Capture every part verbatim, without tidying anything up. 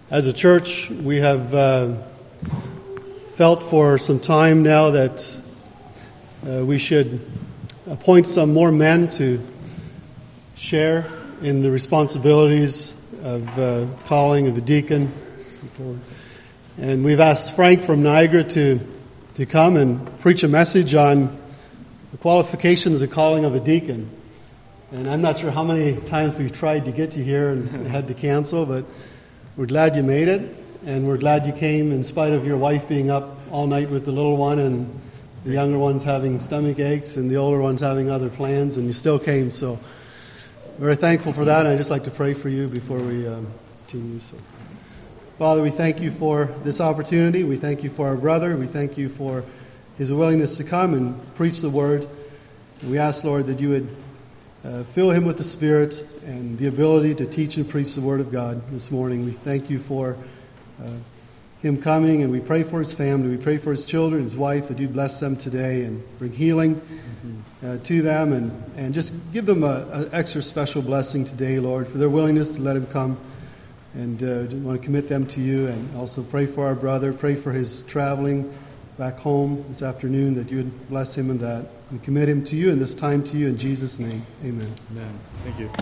As a church, we have uh, felt for some time now that uh, we should appoint some more men to share in the responsibilities of uh, calling of a deacon. And we've asked Frank from Niagara to, to come and preach a message on the qualifications of calling of a deacon. And I'm not sure how many times we've tried to get you here and had to cancel, but we're glad you made it, and we're glad you came in spite of your wife being up all night with the little one and the younger one's having stomach aches and the older one's having other plans, and you still came. So we're very thankful for that, and I'd just like to pray for you before we um, continue. So, Father, we thank you for this opportunity. We thank you for our brother. We thank you for his willingness to come and preach the word. And we ask, Lord, that you would Uh, fill him with the Spirit and the ability to teach and preach the Word of God this morning. We thank you for uh, him coming, and we pray for his family. We pray for his children, his wife, that you bless them today and bring healing uh, to them, and, and just give them an extra special blessing today, Lord, for their willingness to let him come. And uh, want to commit them to you, and also pray for our brother. Pray for his traveling back home this afternoon, that you would bless him in that. We commit him to you and this time to you in Jesus' name. Amen. Amen. Thank you.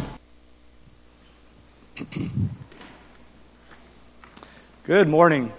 Good morning.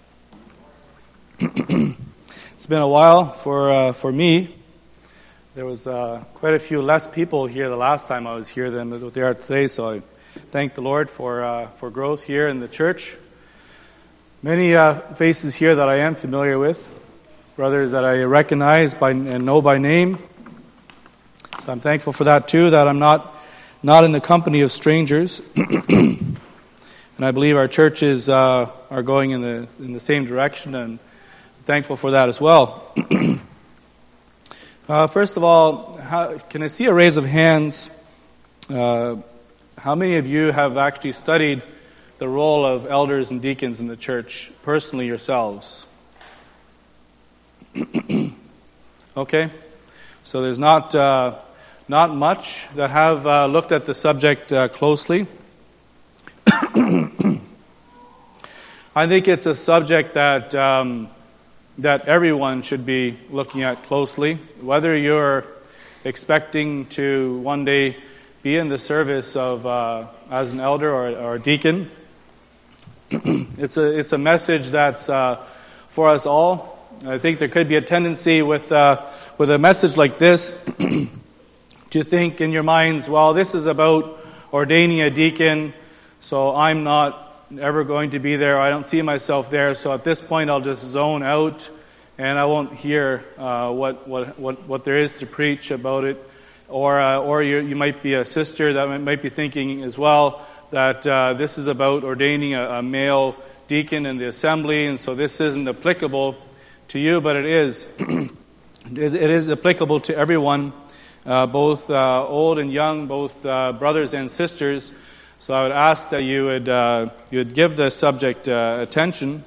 It's been a while for uh, for me. There was uh, quite a few less people here the last time I was here than what there are today, so I thank the Lord for uh, for growth here in the church. Many uh, faces here that I am familiar with. Brothers that I recognize by and know by name. So I'm thankful for that too, that I'm not not in the company of strangers. And I believe our churches uh, are going in the in the same direction, and I'm thankful for that as well. uh, first of all, how, can I see a raise of hands? Uh, how many of you have actually studied the role of elders and deacons in the church personally yourselves? Okay, so there's not uh, not much that have uh, looked at the subject uh, closely. I think it's a subject that um, that everyone should be looking at closely, whether you're expecting to one day be in the service of uh, as an elder or, or a deacon. It's a it's a message that's uh, for us all. I think there could be a tendency with uh, with a message like this to think in your minds, well, this is about ordaining a deacon, so I'm not ever going to be there. I don't see myself there, so at this point I'll just zone out and I won't hear uh, what, what what what there is to preach about it. Or uh, or you, you might be a sister that might be thinking as well that uh, this is about ordaining a, a male deacon in the assembly, and so this isn't applicable to you, but it is. It is applicable to everyone, uh, both uh, old and young, both uh, brothers and sisters. So I would ask that you would uh, you would give the subject uh, attention.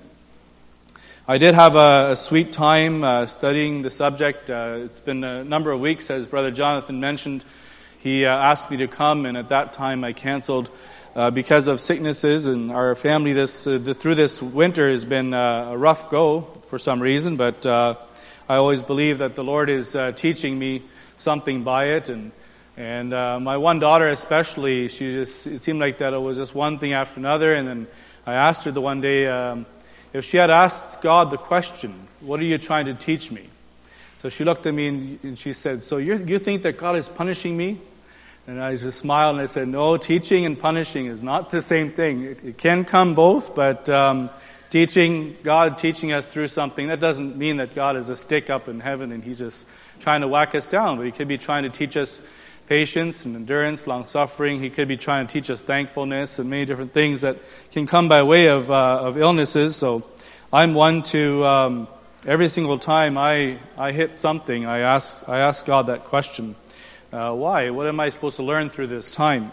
I did have a, a sweet time uh, studying the subject. Uh, it's been a number of weeks, as Brother Jonathan mentioned. He uh, asked me to come, and at that time I canceled uh, because of sicknesses, and our family this uh, the, through this winter has been uh, a rough go for some reason, but uh, I always believe that the Lord is uh, teaching me something by it, and and uh, my one daughter especially, she just it seemed like that it was just one thing after another, and then I asked her the one day um, if she had asked God the question, "What are you trying to teach me?" So she looked at me and, and she said, "So you you think that God is punishing me?" And I just smiled and I said, "No, teaching and punishing is not the same thing. It, it can come both, but um, teaching, God teaching us through something, that doesn't mean that God is a stick up in heaven and He's just trying to whack us down. But He could be trying to teach us patience and endurance, long-suffering. He could be trying to teach us thankfulness and many different things that can come by way of uh, of illnesses. So I'm one to, um, every single time I, I hit something, I ask, I ask God that question. Uh, why? What am I supposed to learn through this time?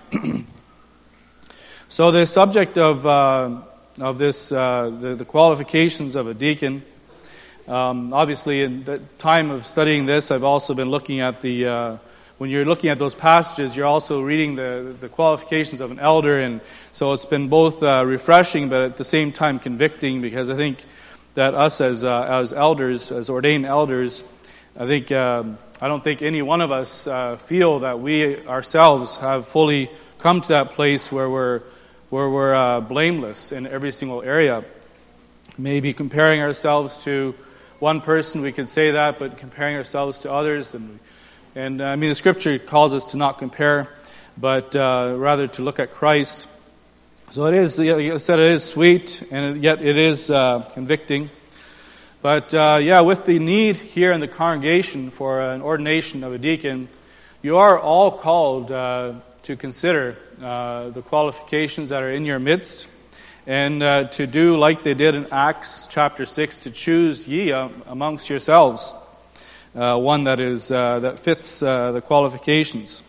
So the subject of uh, of this, uh, the, the qualifications of a deacon, um, obviously in the time of studying this, I've also been looking at the uh, when you're looking at those passages, you're also reading the, the qualifications of an elder, and so it's been both uh, refreshing but at the same time convicting, because I think that us as uh, as elders, as ordained elders, I think um, I don't think any one of us uh, feel that we ourselves have fully come to that place where we're where we're uh, blameless in every single area. Maybe comparing ourselves to one person, we could say that, but comparing ourselves to others, and and uh, I mean the Scripture calls us to not compare, but uh, rather to look at Christ. So it is, like I said, it is sweet, and yet it is uh, convicting. But uh, yeah, with the need here in the congregation for an ordination of a deacon, you are all called uh, to consider uh, the qualifications that are in your midst, and uh, to do like they did in Acts chapter six, to choose ye uh, amongst yourselves uh, one that is uh, that fits uh, the qualifications.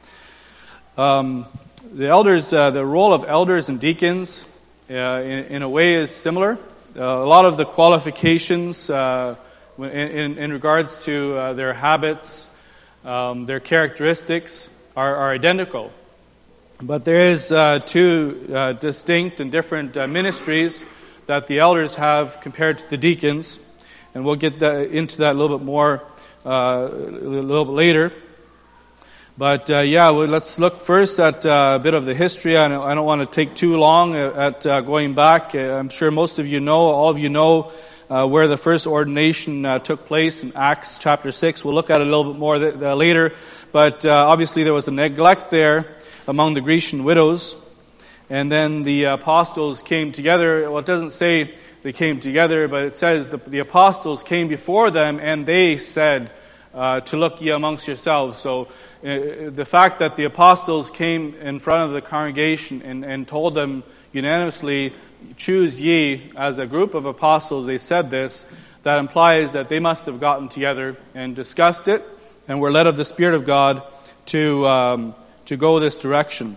Um, the elders, uh, the role of elders and deacons, uh, in, in a way, is similar. Uh, a lot of the qualifications uh, in, in, in regards to uh, their habits, um, their characteristics, are, are identical. But there is uh, two uh, distinct and different uh, ministries that the elders have compared to the deacons, and we'll get that, into that a little bit more uh, a little bit later. But uh, yeah, well, let's look first at uh, a bit of the history. I don't, I don't want to take too long at uh, going back. I'm sure most of you know, all of you know, uh, where the first ordination uh, took place in Acts chapter six. We'll look at it a little bit more th- th- later. But uh, obviously there was a neglect there among the Grecian widows. And then the apostles came together. Well, it doesn't say they came together, but it says the, the apostles came before them, and they said uh, to look ye amongst yourselves. So uh, the fact that the apostles came in front of the congregation and, and told them unanimously, choose ye as a group of apostles, they said this, that implies that they must have gotten together and discussed it and were led of the Spirit of God to um, to go this direction.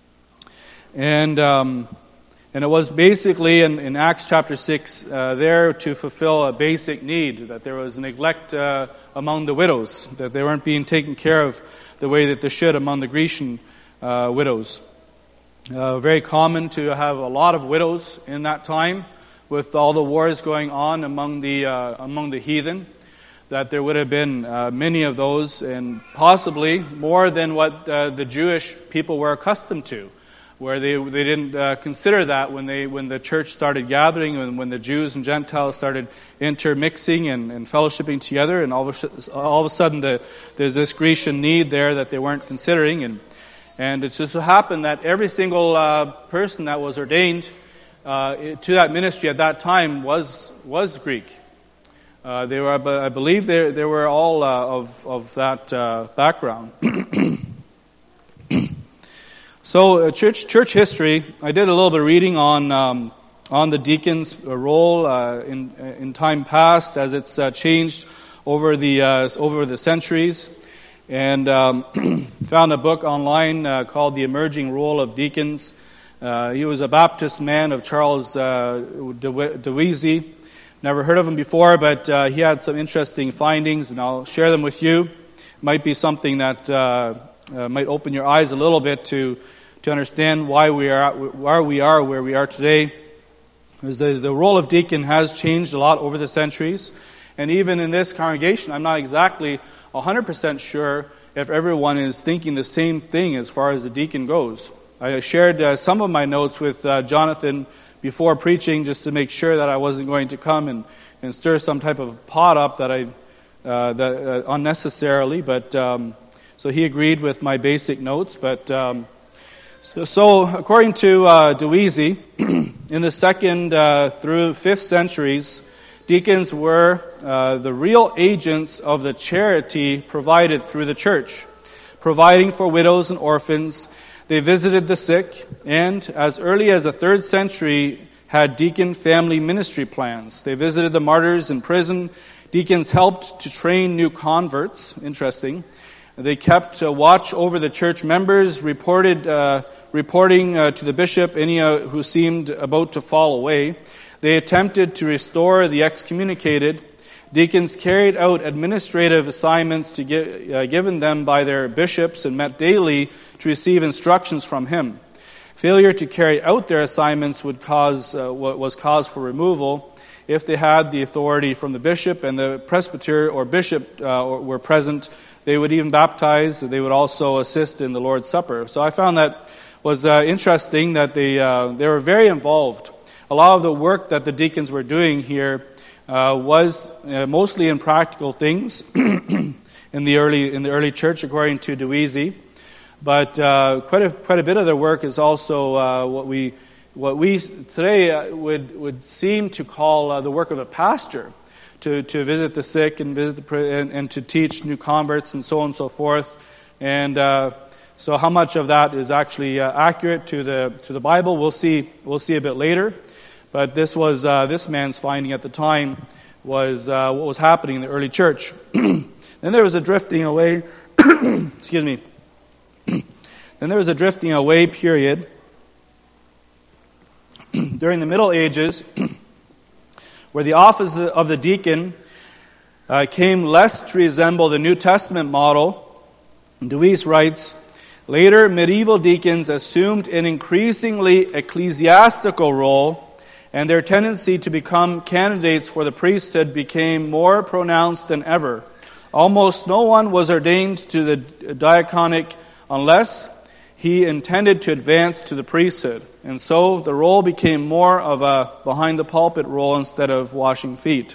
And um, and it was basically in, in Acts chapter six uh, there to fulfill a basic need, that there was neglect uh, among the widows, that they weren't being taken care of the way that they should among the Grecian uh, widows. Uh, very common to have a lot of widows in that time, with all the wars going on among the uh, among the heathen, that there would have been uh, many of those, and possibly more than what uh, the Jewish people were accustomed to, where they they didn't uh, consider that when they when the church started gathering, and when the Jews and Gentiles started intermixing and, and fellowshipping together, and all of a, all of a sudden the, there's this Grecian need there that they weren't considering, and and it just so happened that every single uh, person that was ordained uh, to that ministry at that time was was Greek. Uh, they were, I believe, they they were all uh, of of that uh, background. So, uh, church church history. I did a little bit of reading on um, on the deacon's role uh, in in time past, as it's uh, changed over the uh, over the centuries, and um, found a book online uh, called "The Emerging Role of Deacons." Uh, he was a Baptist man of Charles uh, Dowiese. Never heard of him before, but uh, he had some interesting findings, and I'll share them with you. Might be something that uh, uh, might open your eyes a little bit to to understand why we are where we are where we are today. Because the, the role of deacon has changed a lot over the centuries, and even in this congregation, I'm not exactly one hundred percent sure if everyone is thinking the same thing as far as the deacon goes. I shared uh, some of my notes with uh, Jonathan before preaching, just to make sure that I wasn't going to come and, and stir some type of pot up that I uh, that uh, unnecessarily. But um, so he agreed with my basic notes. But um, so, so according to uh, Dowiese, in the second uh, through fifth centuries, deacons were uh, the real agents of the charity provided through the church, providing for widows and orphans. They visited the sick, and as early as the third century had deacon family ministry plans. They visited the martyrs in prison. Deacons helped to train new converts. Interesting. They kept uh, watch over the church members, reported uh, reporting uh, to the bishop any uh, who seemed about to fall away. They attempted to restore the excommunicated. Deacons carried out administrative assignments to give, uh, given them by their bishops and met daily to receive instructions from him. Failure to carry out their assignments would cause uh, what was cause for removal. If they had the authority from the bishop and the presbyter or bishop uh, were present, they would even baptize. They would also assist in the Lord's Supper. So I found that was uh, interesting that they uh, they were very involved. A lot of the work that the deacons were doing here uh, was uh, mostly in practical things in the early in the early church, according to Deweese. But uh, quite a quite a bit of their work is also uh, what we what we today would would seem to call uh, the work of a pastor, to to visit the sick and visit the and, and to teach new converts and so on and so forth. And uh, so, how much of that is actually uh, accurate to the to the Bible, we'll see we'll see a bit later. But this was uh, this man's finding at the time was uh, what was happening in the early church. Then there was a drifting away. excuse me. Then there was a drifting away period during the Middle Ages where the office of the deacon uh, came less to resemble the New Testament model. Deweese writes, later medieval deacons assumed an increasingly ecclesiastical role, and their tendency to become candidates for the priesthood became more pronounced than ever. Almost no one was ordained to the diaconic unless he intended to advance to the priesthood. And so the role became more of a behind-the-pulpit role instead of washing feet.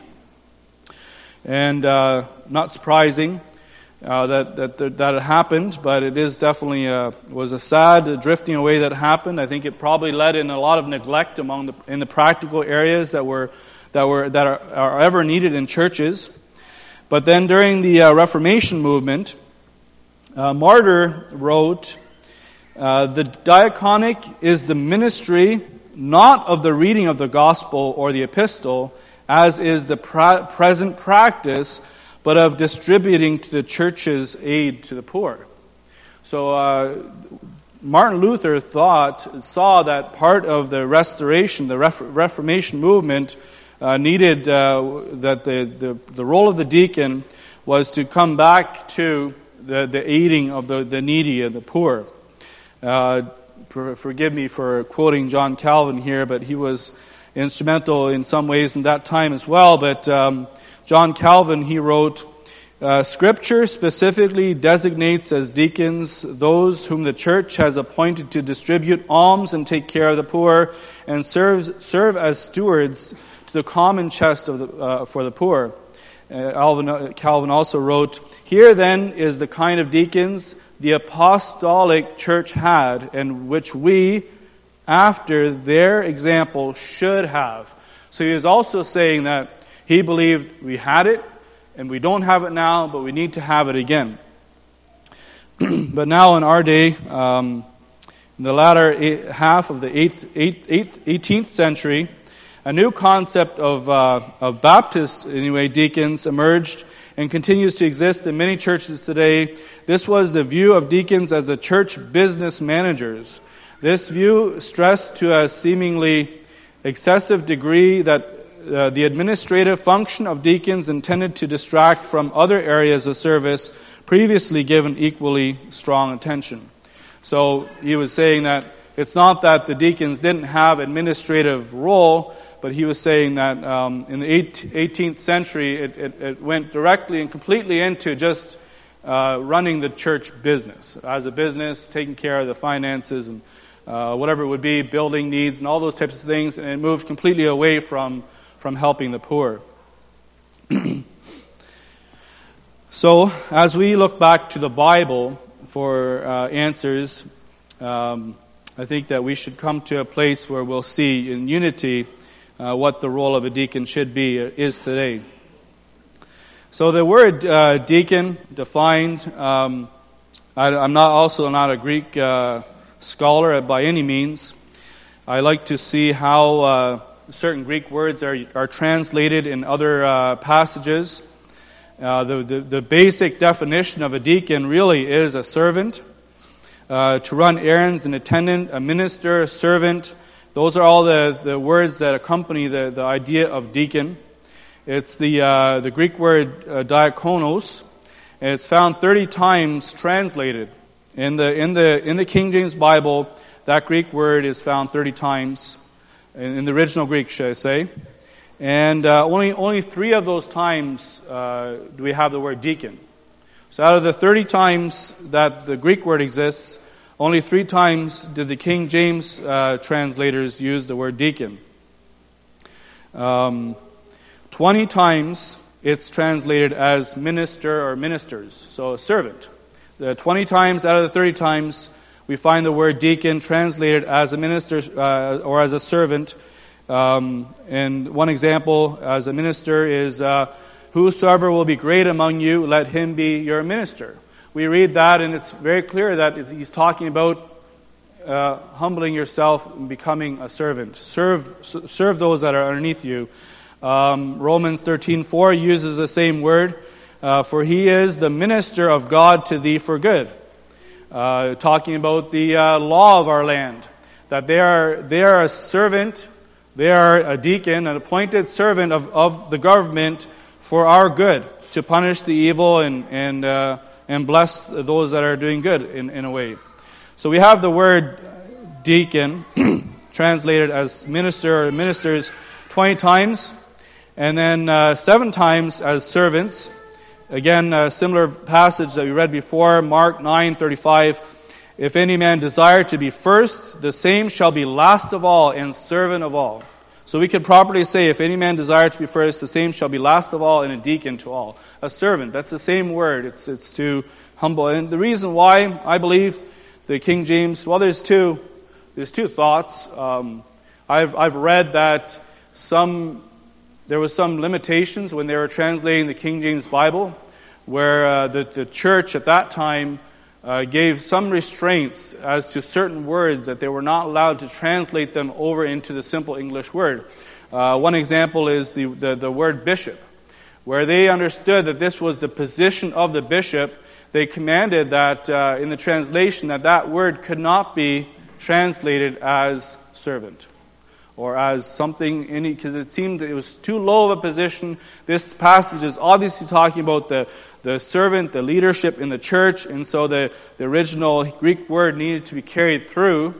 And uh, not surprising uh, that, that that it happened, but it is definitely a, was a sad drifting away that happened. I think it probably led in a lot of neglect among the in the practical areas that were that were that are, are ever needed in churches. But then during the uh, Reformation movement, uh, Martyr wrote, Uh, the diaconic is the ministry not of the reading of the gospel or the epistle, as is the pra- present practice, but of distributing to the church's aid to the poor. So uh, Martin Luther thought, saw that part of the restoration, the Ref- Reformation movement, uh, needed uh, that the, the the role of the deacon was to come back to the, the aiding of the, the needy and the poor. Uh, forgive me for quoting John Calvin here, but he was instrumental in some ways in that time as well. But um, John Calvin, he wrote, uh, Scripture specifically designates as deacons those whom the church has appointed to distribute alms and take care of the poor, and serve, serve as stewards to the common chest of the, uh, for the poor. Uh, Calvin, Calvin also wrote, here then is the kind of deacons the apostolic church had, and which we, after their example, should have. So he is also saying that he believed we had it, and we don't have it now, but we need to have it again. But now in our day, um, in the latter eight, half of the eighth, eighth, eighth, eighteenth century, a new concept of, uh, of Baptist, anyway, deacons emerged and continues to exist in many churches today. This was the view of deacons as the church business managers. This view stressed to a seemingly excessive degree that uh, the administrative function of deacons intended to distract from other areas of service previously given equally strong attention. So he was saying that it's not that the deacons didn't have administrative role, but he was saying that um, in the eighteenth century, it, it, it went directly and completely into just uh, running the church business. As a business, taking care of the finances and uh, whatever it would be, building needs and all those types of things, and it moved completely away from, from helping the poor. So, as we look back to the Bible for uh, answers, um, I think that we should come to a place where we'll see in unity Uh, what the role of a deacon should be, uh, is today. So the word uh, deacon defined, um, I, I'm not also not a Greek uh, scholar by any means. I like to see how uh, certain Greek words are, are translated in other uh, passages. Uh, the, the, the basic definition of a deacon really is a servant, uh, to run errands, an attendant, a minister, a servant. Those are all the, the words that accompany the, the idea of deacon. It's the uh, the Greek word uh, diakonos, and it's found thirty times translated in the in the in the King James Bible. That Greek word is found thirty times in, in the original Greek, should I say? And uh, only only three of those times uh, do we have the word deacon. So out of the thirty times that the Greek word exists, only three times did the King James uh, translators use the word deacon. Um, twenty times it's translated as minister or ministers, so a servant. The twenty times out of the thirty times we find the word deacon translated as a minister uh, or as a servant. Um, and one example as a minister is, uh, whosoever will be great among you, let him be your minister. We read that, and it's very clear that he's talking about uh, humbling yourself and becoming a servant. Serve serve those that are underneath you. Um, Romans thirteen four uses the same word, uh, for he is the minister of God to thee for good. Uh, talking about the uh, law of our land, that they are they are a servant, they are a deacon, an appointed servant of, of the government for our good, to punish the evil and and uh, and bless those that are doing good in, in a way. So we have the word deacon translated as minister or ministers twenty times, and then uh, seven times as servants. Again, a similar passage that we read before, Mark nine thirty-five. If any man desire to be first, the same shall be last of all and servant of all. So we could properly say, if any man desire to be first, the same shall be last of all and a deacon to all. A servant, that's the same word. It's it's to humble. And the reason why I believe the King James, well, there's two there's two thoughts. Um, I've I've read that some there was some limitations when they were translating the King James Bible, where uh, the the church at that time uh, gave some restraints as to certain words, that they were not allowed to translate them over into the simple English word. Uh, one example is the, the the word bishop, where they understood that this was the position of the bishop. They commanded that uh, in the translation that that word could not be translated as servant or as something, in because it seemed it was too low of a position. This passage is obviously talking about the, the servant, the leadership in the church, and so the, the original Greek word needed to be carried through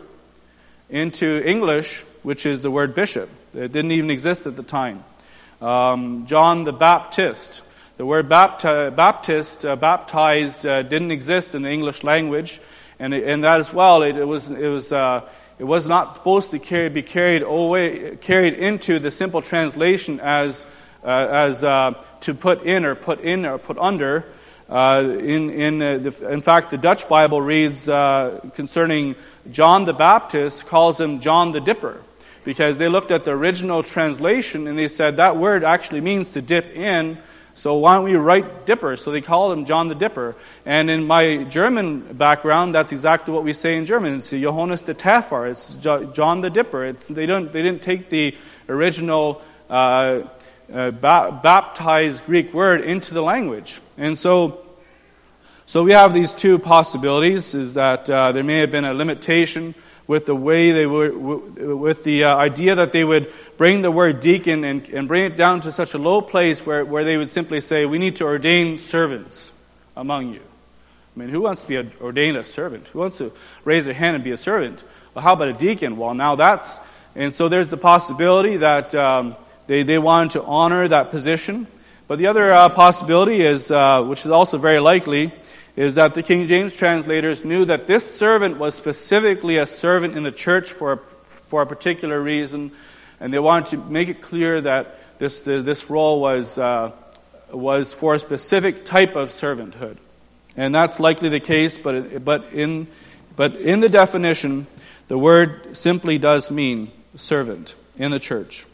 into English, which is the word bishop. It didn't even exist at the time. Um, John the Baptist. The word bapti- Baptist, uh, baptized, uh, didn't exist in the English language, and and that as well. It, it was it was uh, it was not supposed to carry, be carried away, carried into the simple translation as uh, as uh, to put in or put in or put under. Uh, in in uh, the, in fact, the Dutch Bible reads uh, concerning John the Baptist, calls him John the Dipper, because they looked at the original translation and they said that word actually means to dip in. So why don't we write Dipper? So they called him John the Dipper. And in my German background, that's exactly what we say in German. It's Johannes the Täfer. It's John the Dipper. It's they don't they didn't take the original uh, uh, ba- baptized Greek word into the language. And so, so we have these two possibilities: is that uh, there may have been a limitation with the way they were, with the uh, idea that they would bring the word deacon and, and bring it down to such a low place where, where they would simply say, we need to ordain servants among you. I mean, who wants to be a, ordained a servant? Who wants to raise their hand and be a servant? Well, how about a deacon? Well, now that's... And so there's the possibility that um, they, they wanted to honor that position. But the other uh, possibility is, uh, which is also very likely, is that the King James translators knew that this servant was specifically a servant in the church for a, for a particular reason, and they wanted to make it clear that this this role was uh, was for a specific type of servanthood, and that's likely the case. But but in but in the definition, the word simply does mean servant in the church.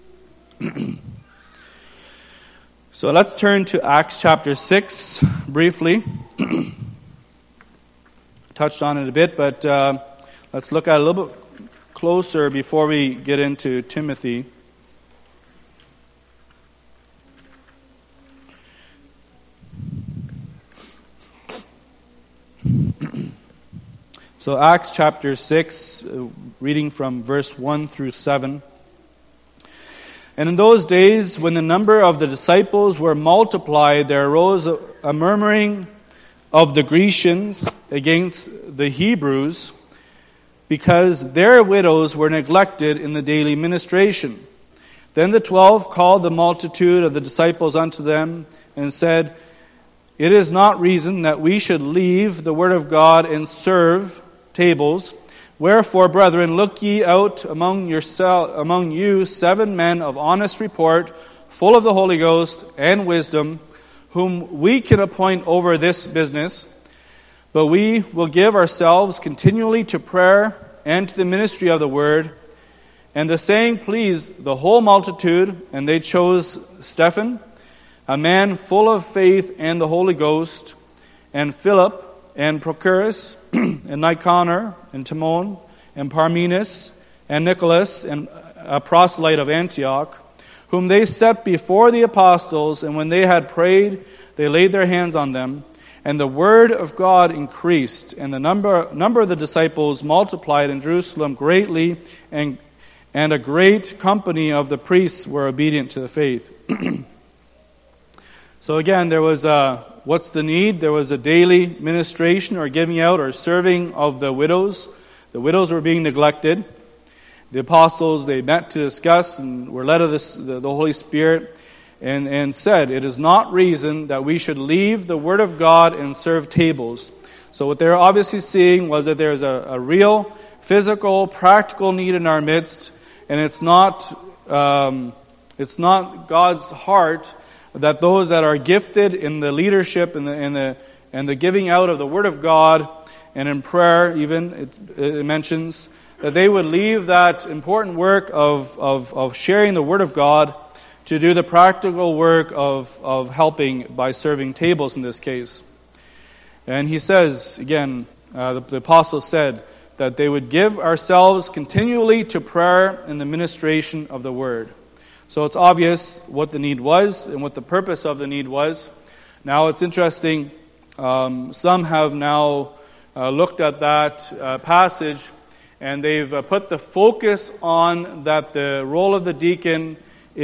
So let's turn to Acts chapter six briefly. Touched on it a bit, but uh, let's look at it a little bit closer before we get into Timothy. So Acts chapter six, uh, reading from verse one through seven. And in those days, when the number of the disciples were multiplied, there arose a, a murmuring of the Grecians against the Hebrews, because their widows were neglected in the daily ministration. Then the twelve called the multitude of the disciples unto them, and said, It is not reason that we should leave the word of God and serve tables. Wherefore, brethren, look ye out among yourself, among you seven men of honest report, full of the Holy Ghost and wisdom, whom we can appoint over this business. But we will give ourselves continually to prayer and to the ministry of the word. And the saying pleased the whole multitude, and they chose Stephen, a man full of faith and the Holy Ghost, and Philip, and Prochorus, and Nicanor, and Timon, and Parmenas, and Nicholas, and a proselyte of Antioch, whom they set before the apostles, and when they had prayed, they laid their hands on them. And the word of God increased, and the number number of the disciples multiplied in Jerusalem greatly, and and a great company of the priests were obedient to the faith. So again, there was a, what's the need? There was a daily ministration or giving out or serving of the widows. The widows were being neglected. The apostles, they met to discuss and were led of this, the, the Holy Spirit, and, and said, it is not reason that we should leave the Word of God and serve tables. So what they're obviously seeing was that there's a, a real, physical, practical need in our midst, and it's not um, it's not God's heart that those that are gifted in the leadership and the and the and the giving out of the Word of God and in prayer, even it, it mentions that they would leave that important work of, of of sharing the Word of God to do the practical work of of helping by serving tables in this case. And he says again, uh, the, the apostle said that they would give ourselves continually to prayer and the ministration of the Word. So it's obvious what the need was and what the purpose of the need was. Now it's interesting, um, some have now uh, looked at that uh, passage and they've uh, put the focus on that the role of the deacon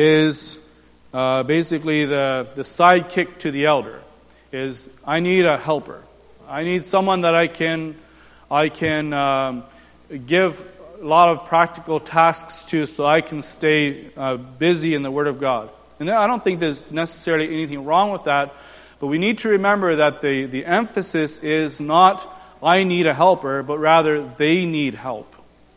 is uh, basically the, the sidekick to the elder. Is I need a helper. I need someone that I can I can um, give a lot of practical tasks to so I can stay uh, busy in the Word of God. And I don't think there's necessarily anything wrong with that, but we need to remember that the, the emphasis is not I need a helper, but rather they need help.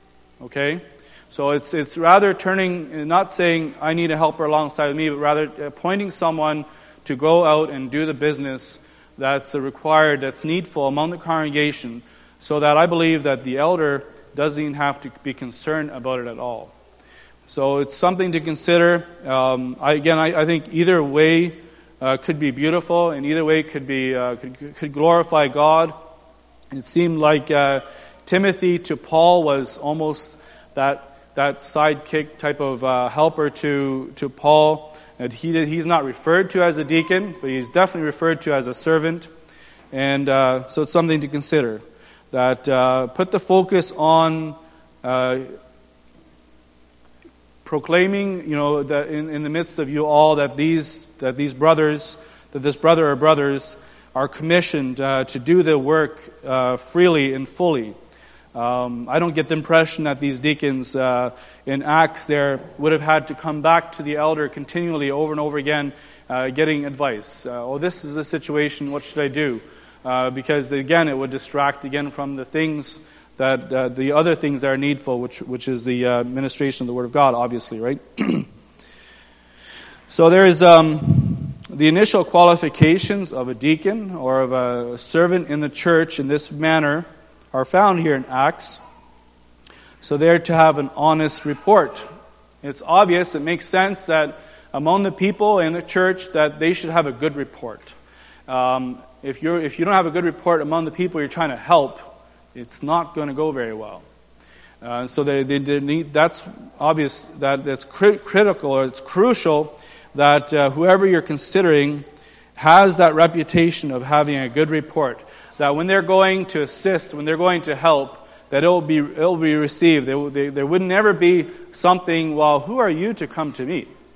Okay? So it's it's rather turning, not saying I need a helper alongside of me, but rather appointing someone to go out and do the business that's required, that's needful among the congregation, so that I believe that the elder doesn't even have to be concerned about it at all. So it's something to consider. Um, I, again, I, I think either way uh, could be beautiful, and either way could be uh, could, could glorify God. It seemed like uh, Timothy to Paul was almost that that sidekick type of uh, helper to to Paul. And he he's not referred to as a deacon, but he's definitely referred to as a servant. And uh, so it's something to consider. That uh, put the focus on uh, proclaiming, you know, that in, in the midst of you all, that these that these brothers, that this brother or brothers are commissioned uh, to do the work uh, freely and fully. Um, I don't get the impression that these deacons uh, in Acts there would have had to come back to the elder continually over and over again, uh, getting advice. Uh, oh, this is the situation. What should I do? Uh, because again, it would distract again from the things that uh, the other things that are needful, which which is the uh, ministration of the Word of God, obviously, right? So there is um, the initial qualifications of a deacon or of a servant in the church in this manner are found here in Acts. So they're to have an honest report. It's obvious, it makes sense that among the people in the church that they should have a good report. Um, If you if you don't have a good report among the people you're trying to help, it's not going to go very well. Uh, so they, they, they need, that's obvious that that's cri- critical or it's crucial that uh, whoever you're considering has that reputation of having a good report. That when they're going to assist, when they're going to help, that it'll be it'll be received. They, they, there would never be something. Well, who are you to come to me?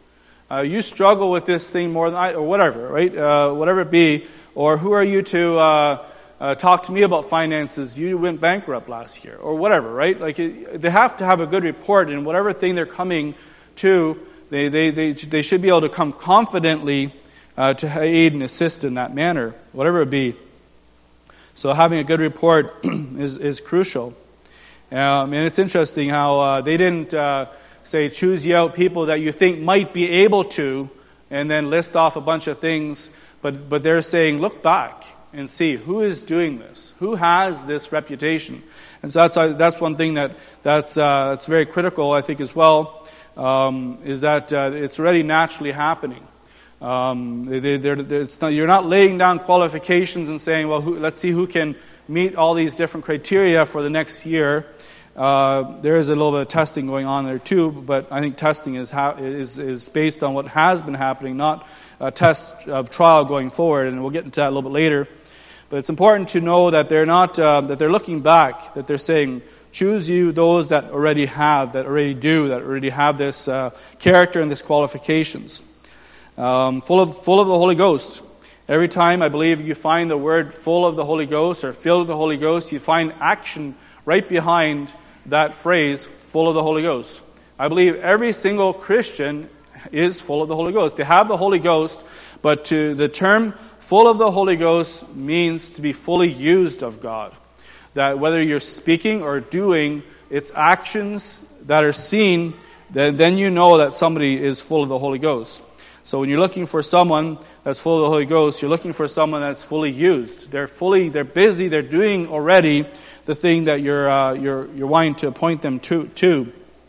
Uh, you struggle with this thing more than I, or whatever, right? Uh, whatever it be. Or who are you to uh, uh, talk to me about finances? You went bankrupt last year, or whatever, right? Like it, they have to have a good report in whatever thing they're coming to. They they they they should be able to come confidently uh, to aid and assist in that manner, whatever it be. So having a good report is is crucial. Um, and it's interesting how uh, they didn't uh, say choose ye out people that you think might be able to, and then list off a bunch of things. But but they're saying, look back and see who is doing this, who has this reputation, and so that's that's one thing that that's uh, that's very critical, I think, as well, um, is that uh, it's already naturally happening. Um, they, they're, they're, it's not, you're not laying down qualifications and saying, well, who, let's see who can meet all these different criteria for the next year. Uh, there is a little bit of testing going on there too, but I think testing is ha- is is based on what has been happening, not a test of trial going forward, and we'll get into that a little bit later. But it's important to know that they're not uh, that they're looking back, that they're saying, choose you those that already have, that already do, that already have this uh, character and these qualifications. Um, full of full of the Holy Ghost. Every time I believe you find the word full of the Holy Ghost or filled with the Holy Ghost, you find action right behind that phrase, full of the Holy Ghost. I believe every single Christian is full of the Holy Ghost. They have the Holy Ghost, but to the term full of the Holy Ghost means to be fully used of God. That whether you're speaking or doing, it's actions that are seen, then, then you know that somebody is full of the Holy Ghost. So when you're looking for someone that's full of the Holy Ghost, you're looking for someone that's fully used. They're fully, they're busy, they're doing already the thing that you're uh, you're you're wanting to appoint them to. to.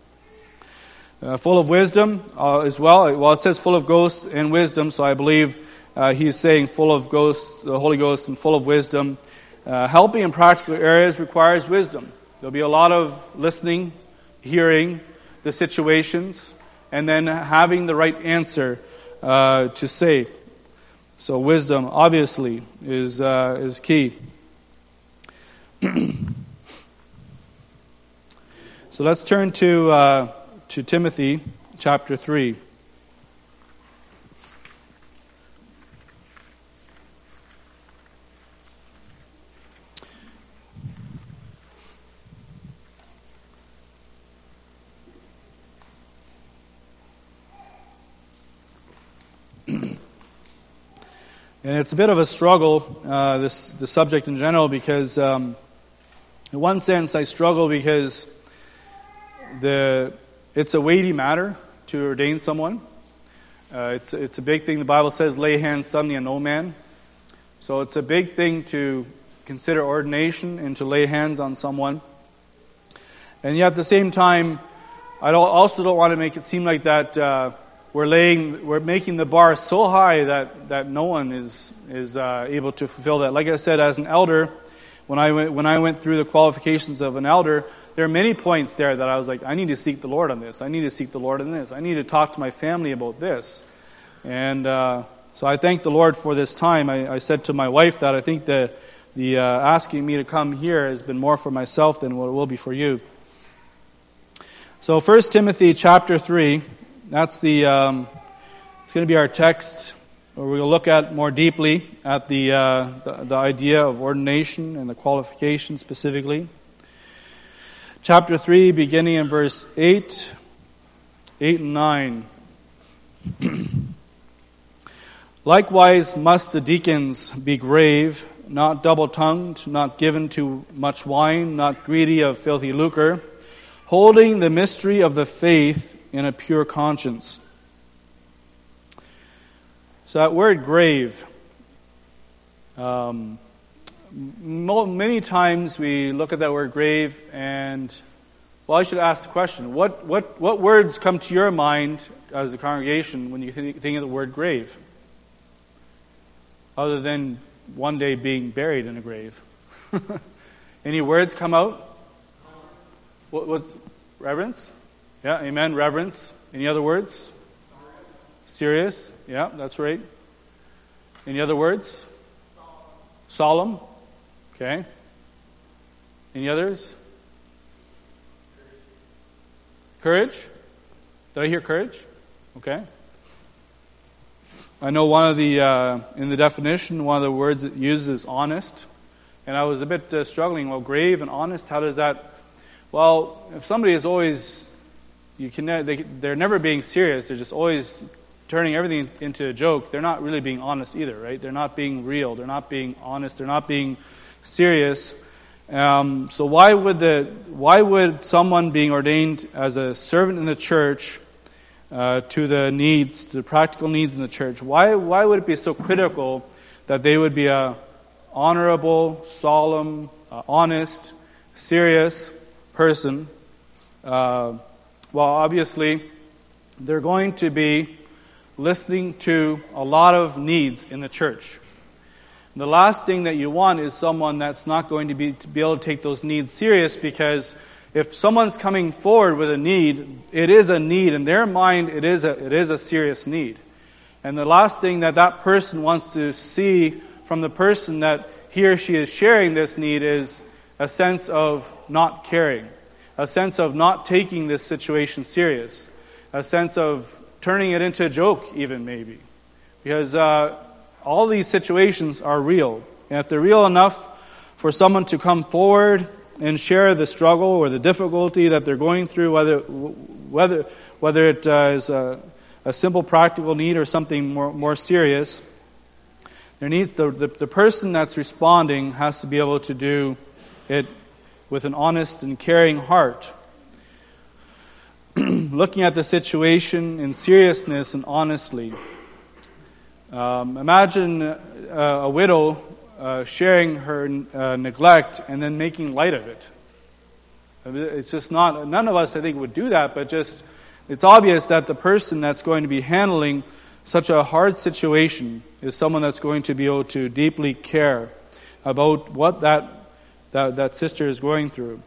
Uh, full of wisdom uh, as well. Well, it says full of ghost and wisdom, so I believe uh, he's saying full of ghost, the Holy Ghost, and full of wisdom. Uh, helping in practical areas requires wisdom. There'll be a lot of listening, hearing the situations, and then having the right answer uh, to say. So wisdom, obviously, is uh, is key. So let's turn to uh, to Timothy chapter three. And it's a bit of a struggle, uh, this the subject in general, because um, in one sense I struggle because the it's a weighty matter to ordain someone. Uh, it's it's a big thing. The Bible says, "Lay hands suddenly on no man." So it's a big thing to consider ordination and to lay hands on someone. And yet at the same time, I don't, also don't want to make it seem like that. Uh, We're laying, we're making the bar so high that, that no one is is uh, able to fulfill that. Like I said, as an elder, when I went when I went through the qualifications of an elder, there are many points there that I was like, I need to seek the Lord on this. I need to seek the Lord on this. I need to talk to my family about this. And uh, so I thank the Lord for this time. I, I said to my wife that I think the the uh, asking me to come here has been more for myself than what it will be for you. So First Timothy chapter three. That's the, um, it's going to be our text, where we'll look at more deeply at the, uh, the the idea of ordination and the qualifications specifically. Chapter three, beginning in verse eight, eight and nine. Likewise must the deacons be grave, not double-tongued, not given to much wine, not greedy of filthy lucre, holding the mystery of the faith in a pure conscience. So that word grave, um, many times we look at that word grave and, well, I should ask the question, what, what, what words come to your mind as a congregation when you think of the word grave? Other than one day being buried in a grave. Any words come out? What, what's reverence? Yeah, amen. Reverence. Any other words? Serious. Serious. Yeah, that's right. Any other words? Solemn. Solemn. Okay. Any others? Courage. Did I hear courage? Okay. I know one of the, uh, in the definition, one of the words it uses is honest. And I was a bit uh, struggling. Well, grave and honest, how does that... Well, if somebody is always... you can they, They're never being serious. They're just always turning everything into a joke. They're not really being honest either, right? They're not being real. They're not being honest. They're not being serious. Um, so why would the why would someone being ordained as a servant in the church uh, to the needs, to the practical needs in the church, why why would it be so critical that they would be a honorable, solemn, uh, honest, serious person? Uh, well, obviously, they're going to be listening to a lot of needs in the church. The last thing that you want is someone that's not going to be to be able to take those needs serious, because if someone's coming forward with a need, it is a need. In their mind, it is a, it is a serious need. And the last thing that that person wants to see from the person that he or she is sharing this need is a sense of not caring, a sense of not taking this situation serious, a sense of turning it into a joke even maybe. Because uh, all these situations are real. And if they're real enough for someone to come forward and share the struggle or the difficulty that they're going through, whether whether whether it uh, is a, a simple practical need or something more more serious, there needs the, the the person that's responding has to be able to do it with an honest and caring heart, looking at the situation in seriousness and honestly. Um, imagine uh, a widow uh, sharing her uh, neglect and then making light of it. It's just not, none of us I think would do that, but just, it's obvious that the person that's going to be handling such a hard situation is someone that's going to be able to deeply care about what that that, that sister is going through.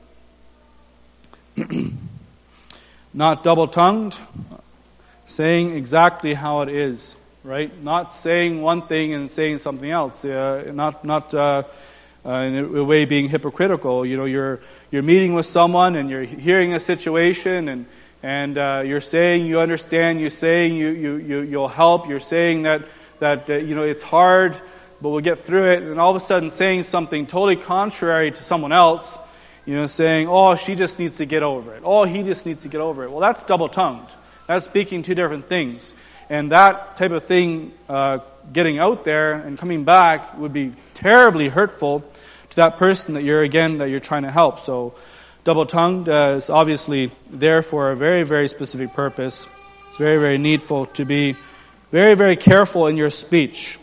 Not double-tongued, saying exactly how it is. Right, not saying one thing and saying something else. Uh, not not uh, uh, in a way being hypocritical. You know, you're you're meeting with someone and you're hearing a situation and and uh, you're saying you understand. You're saying you you you you'll help. You're saying that that uh, you know it's hard, but we'll get through it. And all of a sudden, saying something totally contrary to someone else. You know, saying, "Oh, she just needs to get over it. Oh, he just needs to get over it." Well, that's double-tongued. That's speaking two different things. And that type of thing uh, getting out there and coming back would be terribly hurtful to that person that you're, again, that you're trying to help. So double-tongued uh, is obviously there for a very, very specific purpose. It's very, very needful to be very, very careful in your speech.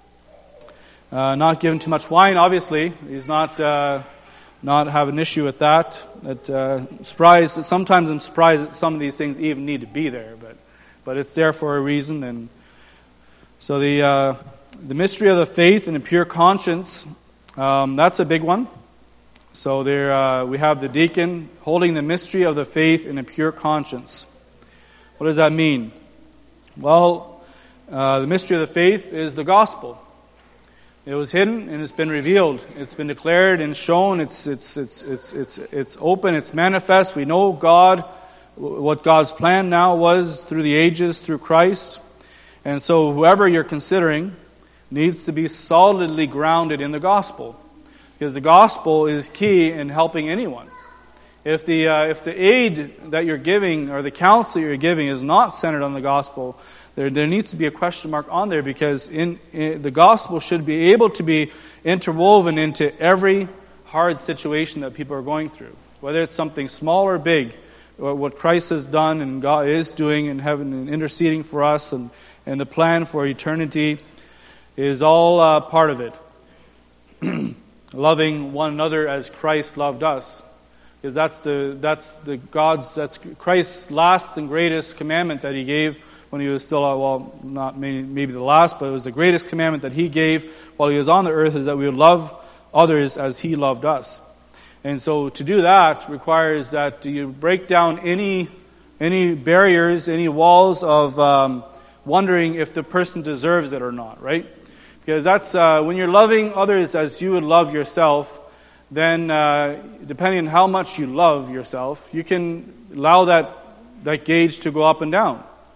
Uh, not giving too much wine, obviously. He's not uh, not have an issue with that. That uh, surprised. Sometimes I'm surprised that some of these things even need to be there, but. But it's there for a reason. And so the uh, the mystery of the faith and a pure conscience, um, that's a big one. So there uh, we have the deacon holding the mystery of the faith in a pure conscience. What does that mean? Well, uh, the mystery of the faith is the gospel. It was hidden and it's been revealed. It's been declared and shown. It's it's it's it's it's it's open. It's manifest. We know God. What God's plan now was through the ages, through Christ. And so whoever you're considering needs to be solidly grounded in the gospel. Because the gospel is key in helping anyone. If the uh, if the aid that you're giving or the counsel you're giving is not centered on the gospel, there there needs to be a question mark on there, because in, in the gospel should be able to be interwoven into every hard situation that people are going through. Whether it's something small or big, what Christ has done and God is doing in heaven and interceding for us, and, and the plan for eternity is all uh, part of it. Loving one another as Christ loved us, because that's the that's the God's that's Christ's last and greatest commandment that He gave when He was still uh, well not maybe, maybe the last, but it was the greatest commandment that He gave while He was on the earth, is that we would love others as He loved us. And so to do that requires that you break down any any barriers, any walls of um, wondering if the person deserves it or not, right? Because that's uh, when you're loving others as you would love yourself, then uh, depending on how much you love yourself, you can allow that that gauge to go up and down.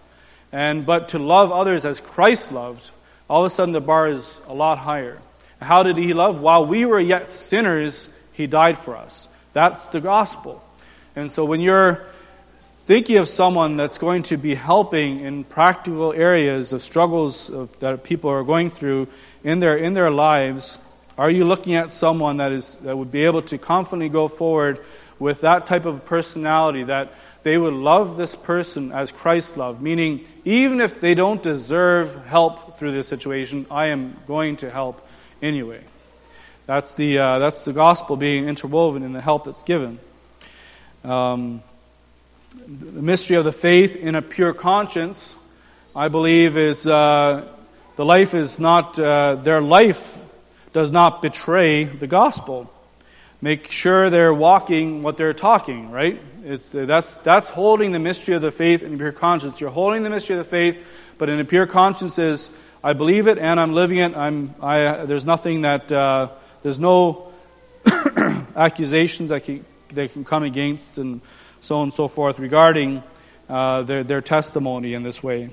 And but to love others as Christ loved, all of a sudden the bar is a lot higher. How did he love? While we were yet sinners, he died for us. That's the gospel. And so when you're thinking of someone that's going to be helping in practical areas of struggles of, that people are going through in their in their lives, are you looking at someone that is that would be able to confidently go forward with that type of personality, that they would love this person as Christ loved, meaning even if they don't deserve help through this situation, I am going to help anyway. That's the uh, that's the gospel being interwoven in the help that's given. Um, the mystery of the faith in a pure conscience, I believe, is uh, the life is not uh, their life does not betray the gospel. Make sure they're walking what they're talking, right? It's that's that's holding the mystery of the faith in a pure conscience. You're holding the mystery of the faith, but in a pure conscience is I believe it and I'm living it. I'm I there's nothing that uh, there's no accusations that can that can come against and so on and so forth regarding uh, their their testimony in this way.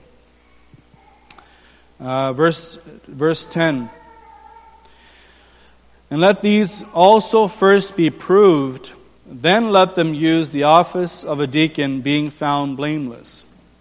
Uh, verse verse ten. And let these also first be proved, then let them use the office of a deacon, being found blameless.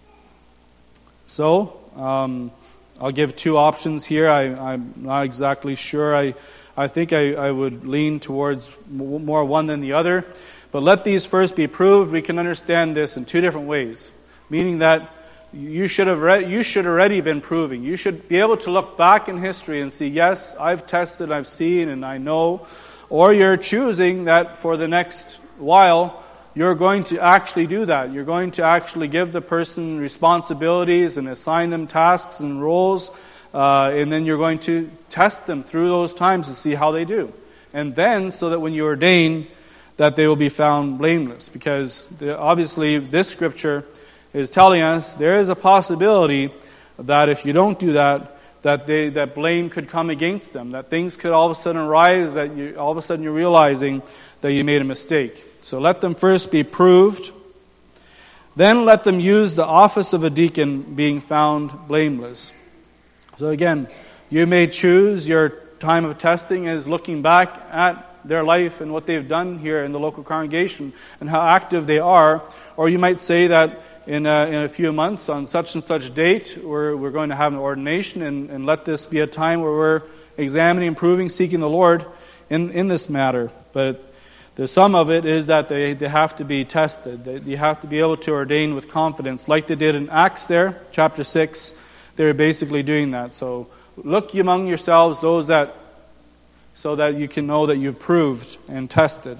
So, um, I'll give two options here. I, I'm not exactly sure. I, I think I, I would lean towards more one than the other. But let these first be proved. We can understand this in two different ways, meaning that you should have re- you should already been proving. You should be able to look back in history and see, yes, I've tested, I've seen, and I know. Or you're choosing that for the next while, you're going to actually do that. You're going to actually give the person responsibilities and assign them tasks and roles, uh, and then you're going to test them through those times to see how they do. And then, so that when you ordain, that they will be found blameless. Because the, obviously, this scripture is telling us there is a possibility that if you don't do that, that they, that blame could come against them, that things could all of a sudden arise, that you, all of a sudden you're realizing that you made a mistake. So let them first be proved, then let them use the office of a deacon, being found blameless. So again, you may choose your time of testing as looking back at their life and what they've done here in the local congregation and how active they are, or you might say that In a, in a few months, on such and such date, we're, we're going to have an ordination, and, and let this be a time where we're examining, improving, seeking the Lord in, in this matter. But the sum of it is that they, they have to be tested. They, they have to be able to ordain with confidence, like they did in Acts there, chapter six. They're basically doing that. So look among yourselves those that, so that you can know that you've proved and tested.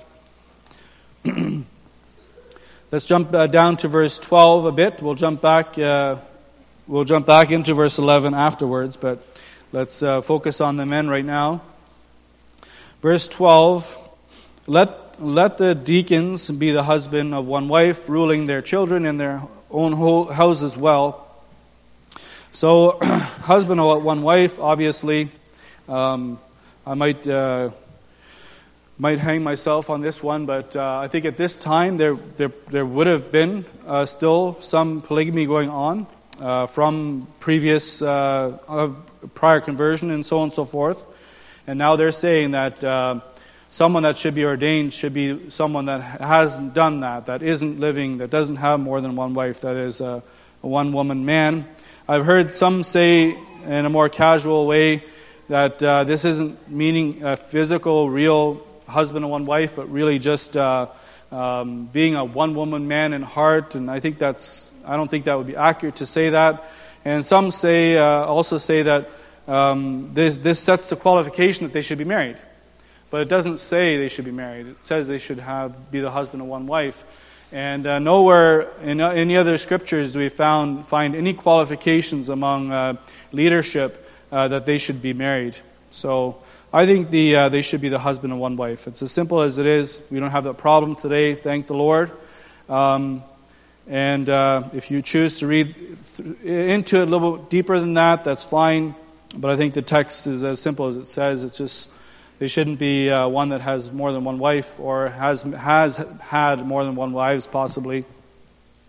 Let's jump uh, down to verse twelve a bit. We'll jump back. Uh, we'll jump back into verse eleven afterwards, but let's uh, focus on the men right now. Verse twelve: Let let the deacons be the husband of one wife, ruling their children in their own house as well. So, husband of one wife. Obviously, um, I might. Uh, Might hang myself on this one, but uh, I think at this time there there, there would have been uh, still some polygamy going on uh, from previous uh, uh, prior conversion and so on and so forth. And now they're saying that uh, someone that should be ordained should be someone that hasn't done that, that isn't living, that doesn't have more than one wife, that is a, a one-woman man. I've heard some say in a more casual way that uh, this isn't meaning a physical, real husband and one wife, but really just uh, um, being a one-woman man in heart. And I think that's, I don't think that would be accurate to say that. And some say, uh, also say that um, this, this sets the qualification that they should be married. But it doesn't say they should be married. It says they should have be the husband of one wife. And uh, nowhere in uh, any other scriptures do we found find any qualifications among uh, leadership uh, that they should be married. So I think the uh, they should be the husband of one wife. It's as simple as it is. We don't have that problem today, thank the Lord. Um, and uh, if you choose to read th- into it a little bit deeper than that, that's fine. But I think the text is as simple as it says. It's just they shouldn't be uh, one that has more than one wife or has has had more than one wives possibly.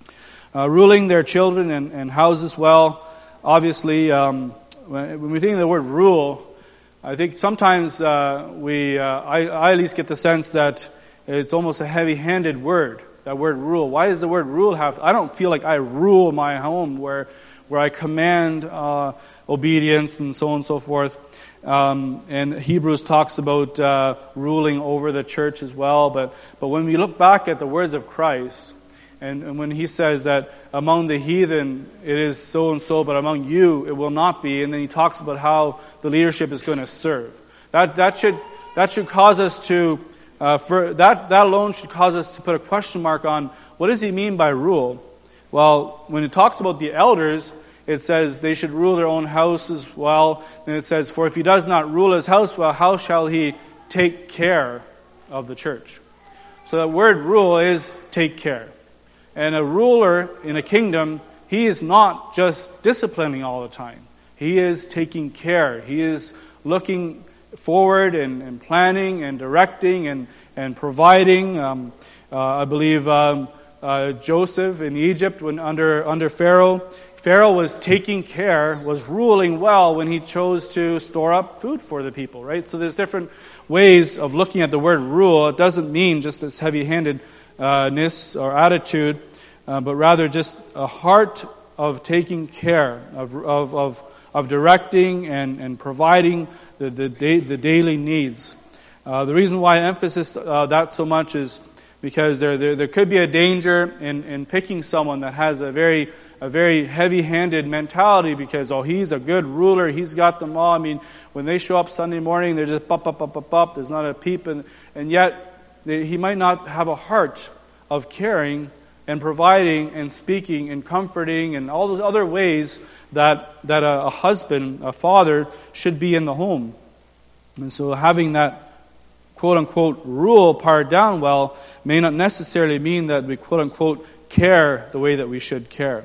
Uh, ruling their children and, and houses well. Obviously, um, when, when we think of the word rule, I think sometimes uh, we, uh, I, I at least get the sense that it's almost a heavy-handed word, that word rule. Why does the word rule have, I don't feel like I rule my home where where I command uh, obedience and so on and so forth. Um, and Hebrews talks about uh, ruling over the church as well. But but when we look back at the words of Christ, and, and when he says that among the heathen it is so and so, but among you it will not be, and then he talks about how the leadership is going to serve. That that should that should cause us to uh, for that that alone should cause us to put a question mark on what does he mean by rule. Well, when it talks about the elders, it says they should rule their own houses well. And it says, for if he does not rule his house well, how shall he take care of the church? So that word rule is take care. And a ruler in a kingdom, he is not just disciplining all the time. He is taking care. He is looking forward and, and planning and directing and, and providing. Um, uh, I believe um, uh, Joseph in Egypt, when under under Pharaoh, Pharaoh was taking care, was ruling well when he chose to store up food for the people, right? So there's different ways of looking at the word rule. It doesn't mean just this heavy-handedness or attitude, uh, but rather just a heart of taking care, of of of, of directing and, and providing the the, da- the daily needs. Uh, the reason why I emphasize uh, that so much is because there, there there could be a danger in, in picking someone that has a very a very heavy-handed mentality because, oh, he's a good ruler, he's got them all. I mean, when they show up Sunday morning, they're just pop, pop, pop, pop, pop, there's not a peep, and, and yet they, he might not have a heart of caring and providing and speaking and comforting and all those other ways that, that a, a husband, a father, should be in the home. And so having that quote-unquote rule part down well may not necessarily mean that we quote-unquote care the way that we should care.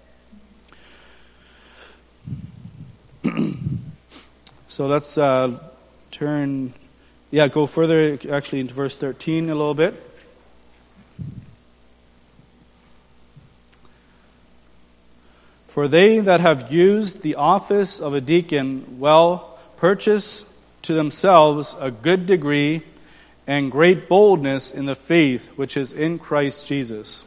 So let's uh, turn, yeah, go further actually into verse thirteen a little bit. For they that have used the office of a deacon well purchase to themselves a good degree and great boldness in the faith which is in Christ Jesus.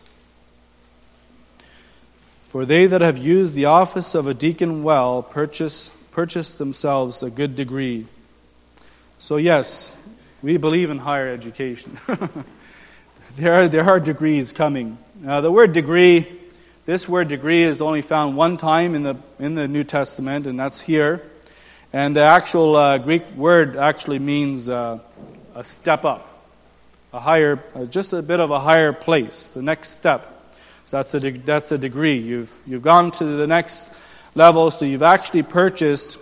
For they that have used the office of a deacon well purchase purchase themselves a good degree. So yes, we believe in higher education. there are there are degrees coming. Now the word degree, this word degree is only found one time in the in the New Testament, and that's here. And the actual uh, Greek word actually means uh, a step up, a higher, uh, just a bit of a higher place, the next step. So that's a de- that's a degree. You've you've gone to the next level, so you've actually purchased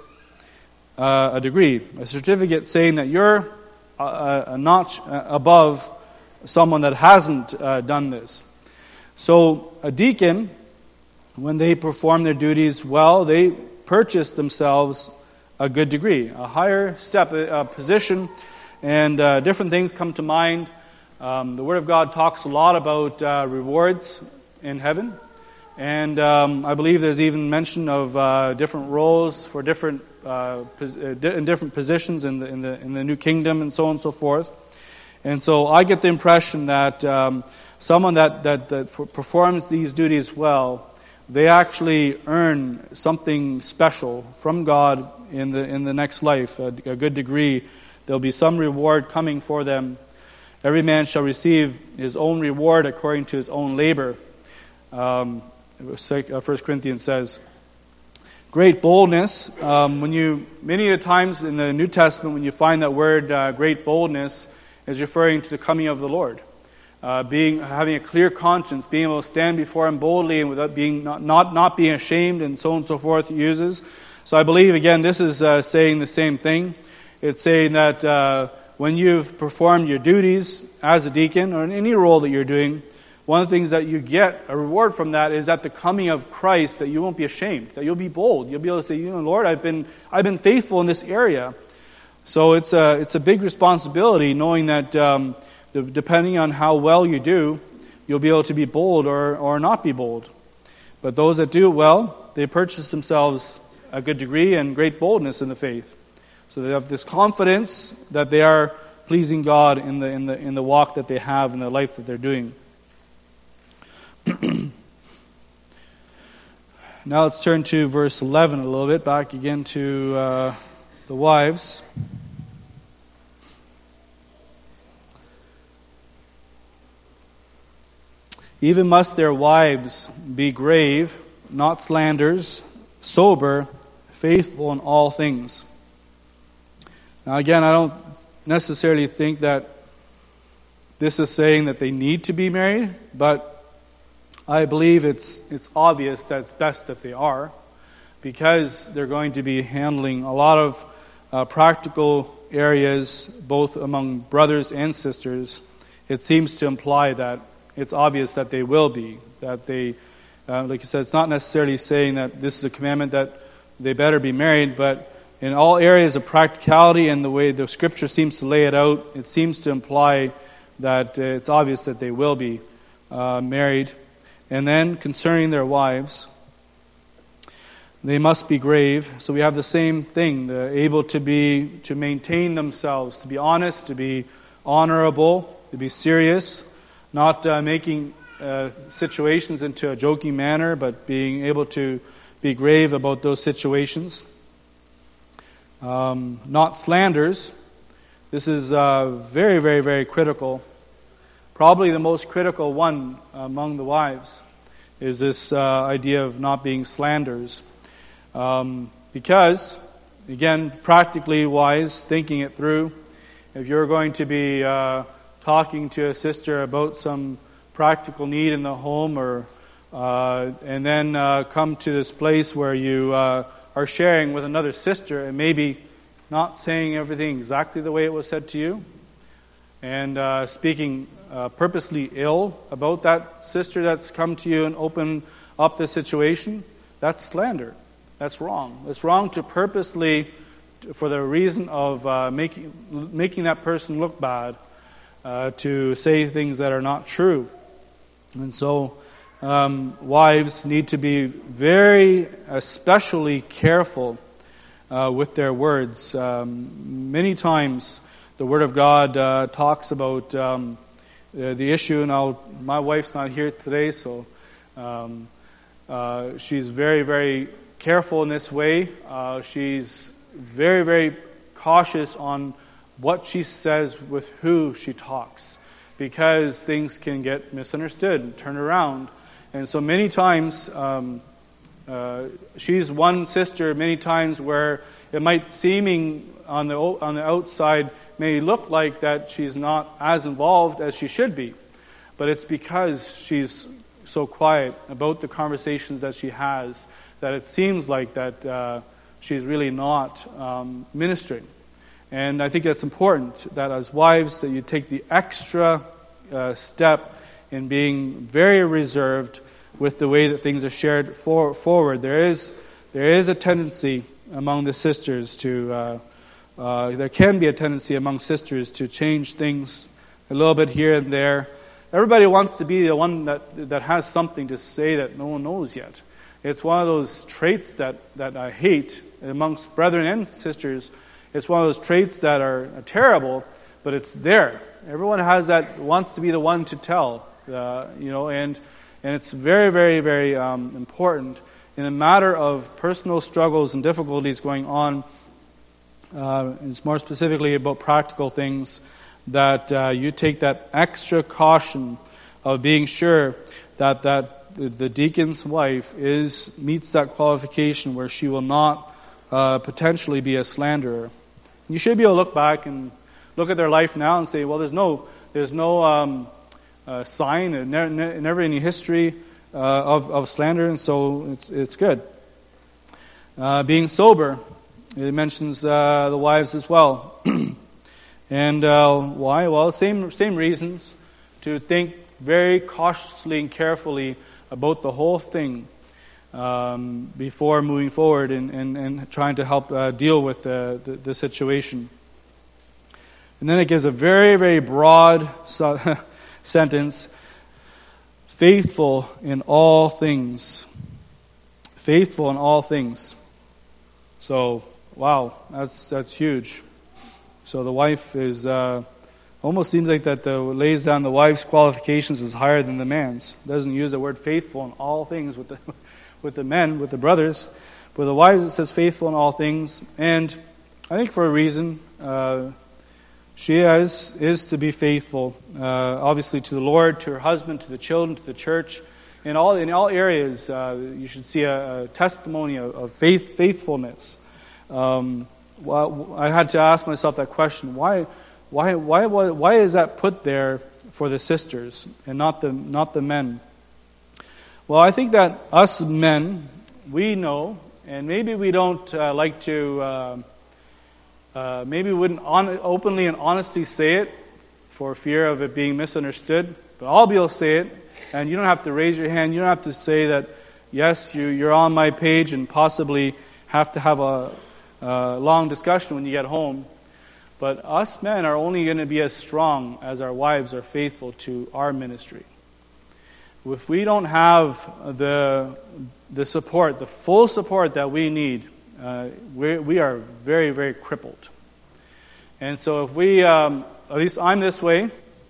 uh, a degree, a certificate saying that you're a, a notch above someone that hasn't uh, done this. So a deacon, when they perform their duties well, they purchase themselves a good degree, a higher step, a, a position, and uh, different things come to mind. Um, the Word of God talks a lot about uh, rewards in heaven. And um, I believe there's even mention of uh, different roles for different uh, pos- uh, in different positions in the in the in the new kingdom and so on and so forth. And so I get the impression that um, someone that that, that performs these duties well, they actually earn something special from God in the in the next life, a, a good degree. There'll be some reward coming for them. Every man shall receive his own reward according to his own labor. Um, First Corinthians says, great boldness. Um, when you many of the times in the New Testament, when you find that word uh, "great boldness," is referring to the coming of the Lord, uh, being having a clear conscience, being able to stand before Him boldly and without being not not, not being ashamed, and so on and so forth. He uses. So I believe again, this is uh, saying the same thing. It's saying that uh, when you've performed your duties as a deacon or in any role that you're doing, one of the things that you get a reward from that is at the coming of Christ that you won't be ashamed, that you'll be bold. You'll be able to say, you know, Lord, I've been I've been faithful in this area. So it's a it's a big responsibility, knowing that um, depending on how well you do, you'll be able to be bold or or not be bold. But those that do it well, they purchase themselves a good degree and great boldness in the faith. So they have this confidence that they are pleasing God in the in the in the walk that they have in the life that they're doing. Now let's turn to verse eleven a little bit, back again to uh, the wives. Even must their wives be grave, not slanders, sober, faithful in all things. Now again, I don't necessarily think that this is saying that they need to be married, but I believe it's it's obvious that it's best if they are, because they're going to be handling a lot of uh, practical areas, both among brothers and sisters. It seems to imply that it's obvious that they will be, that they, uh, like I said, it's not necessarily saying that this is a commandment that they better be married, but in all areas of practicality and the way the Scripture seems to lay it out, it seems to imply that uh, it's obvious that they will be uh, married. And then concerning their wives, they must be grave. So we have the same thing, the able to be to maintain themselves, to be honest, to be honorable, to be serious, not uh, making uh, situations into a joking manner, but being able to be grave about those situations. Um, not slanders. This is uh, very, very, very critical. Probably the most critical one among the wives is this uh, idea of not being slanders. Um, because, again, practically wise, thinking it through, if you're going to be uh, talking to a sister about some practical need in the home, or uh, and then uh, come to this place where you uh, are sharing with another sister and maybe not saying everything exactly the way it was said to you, and uh, speaking uh, purposely ill about that sister that's come to you and opened up the situation, that's slander. That's wrong. It's wrong to purposely, for the reason of uh, making making that person look bad, uh, to say things that are not true. And so um, wives need to be very especially careful uh, with their words. Um, many times the Word of God uh, talks about um, the, the issue. Now, my wife's not here today, so um, uh, she's very, very careful in this way. Uh, she's very, very cautious on what she says with who she talks, because things can get misunderstood and turned around. And so many times, um, uh, she's one sister many times where it might seeming on the on the outside may look like that she's not as involved as she should be, but it's because she's so quiet about the conversations that she has that it seems like that uh, she's really not um, ministering. And I think that's important, that as wives, that you take the extra uh, step in being very reserved with the way that things are shared for, forward. There is there is a tendency among the sisters to, uh, uh, there can be a tendency among sisters to change things a little bit here and there. Everybody wants to be the one that that has something to say that no one knows yet. It's one of those traits that, that I hate amongst brethren and sisters. It's one of those traits that are, are terrible, but it's there. Everyone has that, wants to be the one to tell, uh, you know, and and it's very, very, very um, important in a matter of personal struggles and difficulties going on. Uh, it's more specifically about practical things, that uh, you take that extra caution of being sure that that the, the deacon's wife is meets that qualification where she will not uh, potentially be a slanderer. You should be able to look back and look at their life now and say, well, there's no there's no um, uh, sign, uh, never, never any history uh, of, of slander, and so it's, it's good. Uh, being sober, it mentions uh, the wives as well. And uh, why? Well, same same reasons, to think very cautiously and carefully about the whole thing um, before moving forward and, and, and trying to help uh, deal with the, the, the situation. And then it gives a very, very broad so- sentence, faithful in all things. faithful in all things. So, wow, that's that's huge. So the wife is, uh, almost seems like that the lays down the wife's qualifications is higher than the man's. Doesn't use the word faithful in all things with the with the men, with the brothers. But the wives, it says faithful in all things. And I think for a reason, uh, she is, is to be faithful, uh, obviously to the Lord, to her husband, to the children, to the church. In all in all areas, uh, you should see a, a testimony of, of faith, faithfulness. Um, well, I had to ask myself that question: Why, why, why, why is that put there for the sisters and not the not the men? Well, I think that us men, we know, and maybe we don't uh, like to. Uh, uh, maybe we wouldn't on, openly and honestly say it for fear of it being misunderstood. But I'll be able to say it. And you don't have to raise your hand. You don't have to say that, yes, you, you're on my page and possibly have to have a, a long discussion when you get home. But us men are only going to be as strong as our wives are faithful to our ministry. If we don't have the the support, the full support that we need, uh, we, we are very, very crippled. And so if we, um, at least I'm this way,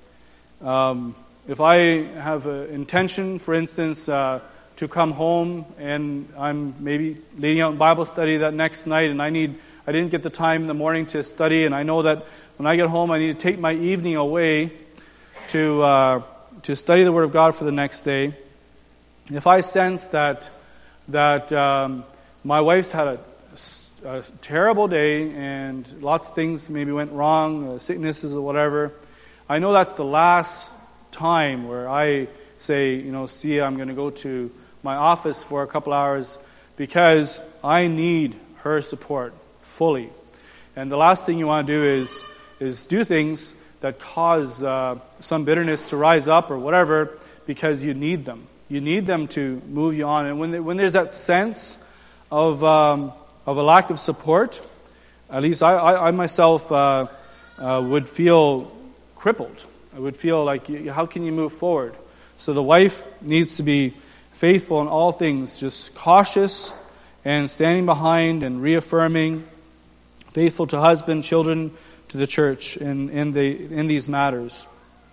um, if I have an intention, for instance, uh, to come home and I'm maybe leading out in Bible study that next night and I need, I didn't get the time in the morning to study, and I know that when I get home I need to take my evening away to uh, to study the Word of God for the next day. If I sense that that um, my wife's had a, a terrible day and lots of things maybe went wrong, uh, sicknesses or whatever, I know that's the last time where I say, you know, see, I'm going to go to my office for a couple hours because I need her support fully. And the last thing you want to do is is do things that cause uh, some bitterness to rise up or whatever because you need them. You need them to move you on. And when when there's that sense of um, of a lack of support, at least I, I, I myself uh, uh, would feel crippled. I would feel like, how can you move forward? So the wife needs to be faithful in all things, just cautious and standing behind and reaffirming, faithful to husband, children, to the church in, in, the, in these matters.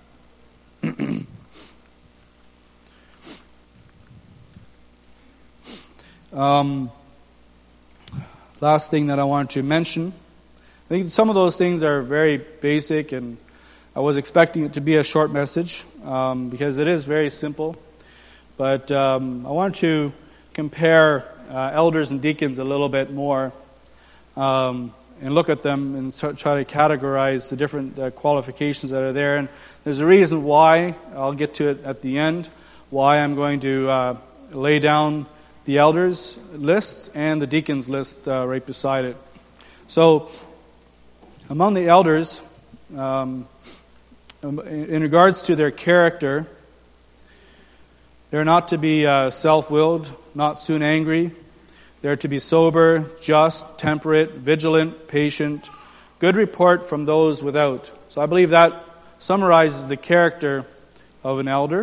um, last thing that I wanted to mention, I think some of those things are very basic, and I was expecting it to be a short message um, because it is very simple. But um, I wanted to compare uh, elders and deacons a little bit more um, and look at them and try to categorize the different uh, qualifications that are there. And there's a reason why, I'll get to it at the end, why I'm going to uh, lay down the elders list and the deacons list uh, right beside it. So, among the elders, um, in regards to their character, they're not to be uh, self-willed, not soon angry. They're to be sober, just, temperate, vigilant, patient, good report from those without. So I believe that summarizes the character of an elder.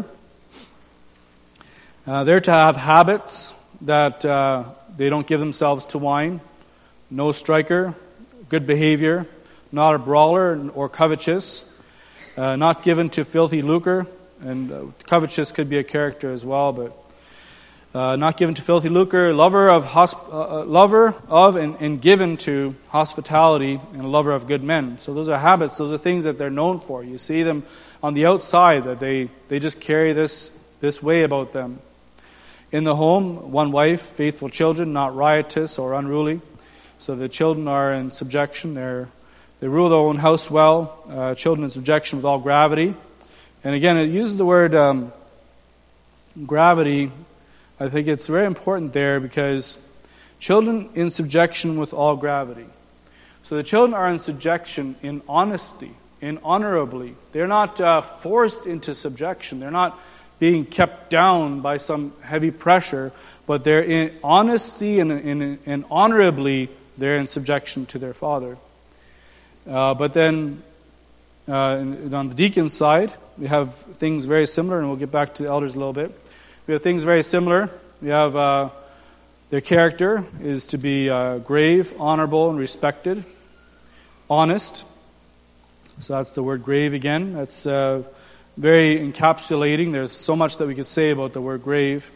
Uh, they're to have habits that uh, they don't give themselves to wine, no striker, good behavior, not a brawler or covetous, Uh, not given to filthy lucre, and uh, covetous could be a character as well, but uh, not given to filthy lucre, lover of hosp- uh, lover of and, and given to hospitality, and a lover of good men. So those are habits; those are things that they're known for. You see them on the outside that they they just carry this this way about them. In the home, one wife, faithful children, not riotous or unruly. So the children are in subjection; they're They rule their own house well, uh, children in subjection with all gravity. And again, it uses the word um, gravity. I think it's very important there because children in subjection with all gravity. So the children are in subjection in honesty, in honorably. They're not uh, forced into subjection. They're not being kept down by some heavy pressure, but they're in honesty and, and, and honorably, they're in subjection to their father. Uh, but then uh, on the deacon side, we have things very similar, and we'll get back to the elders a little bit. We have things very similar. We have uh, uh, children in subjection with all gravity. And again, it uses the word um, gravity. I think it's very important there because children in subjection with all gravity. So the children are in subjection in honesty, in honorably. They're in honesty and, and honorably, they're in subjection to their father. Uh, but then uh, on the deacon side, we have things very similar. We have uh, Their character is to be uh, grave, honorable, and respected, honest. So that's the word grave again. That's uh, very encapsulating. There's so much that we could say about the word grave.